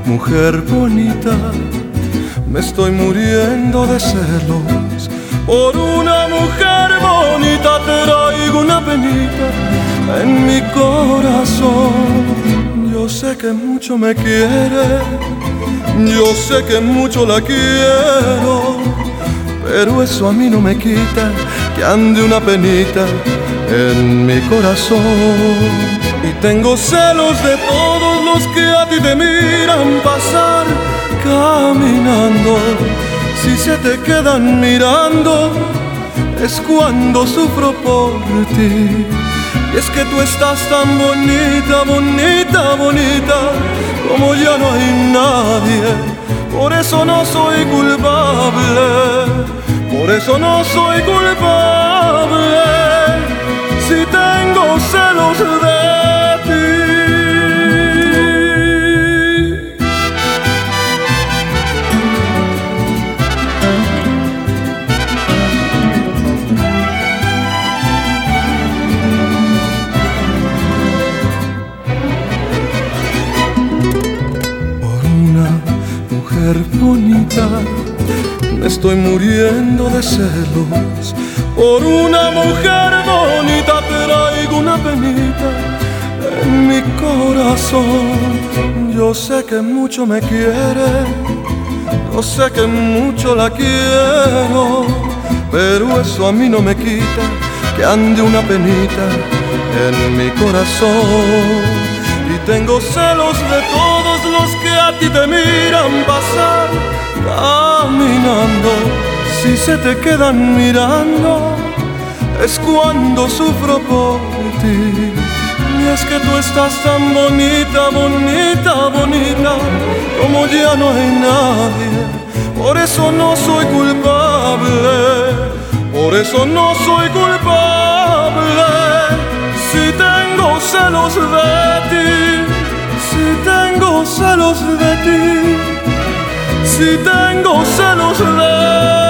mujer bonita, me estoy muriendo de celos. Por una mujer bonita traigo una penita en mi corazón. Yo sé que mucho me quiere, yo sé que mucho la quiero, pero eso a mí no me quita que ande una penita en mi corazón. Y tengo celos de todos los que a ti te miran pasar caminando. Si se te quedan mirando es cuando sufro por ti. Y es que tú estás tan bonita, bonita, bonita, como ya no hay nadie. Por eso no soy culpable, por eso no soy culpable. Si tengo celos de ti. Por una mujer bonita me estoy muriendo de celos. Por una mujer bonita traigo una penita en mi corazón. Yo sé que mucho me quiere, yo sé que mucho la quiero, pero eso a mí no me quita que ande una penita en mi corazón. Y tengo celos de todos los que a ti te miran pasar caminando. Si se te quedan mirando es cuando sufro por ti. Y es que tú estás tan bonita, bonita, bonita, como ya no hay nadie. Por eso no soy culpable, por eso no soy culpable. Si tengo celos de ti, si tengo celos de ti, si tengo celos de ti.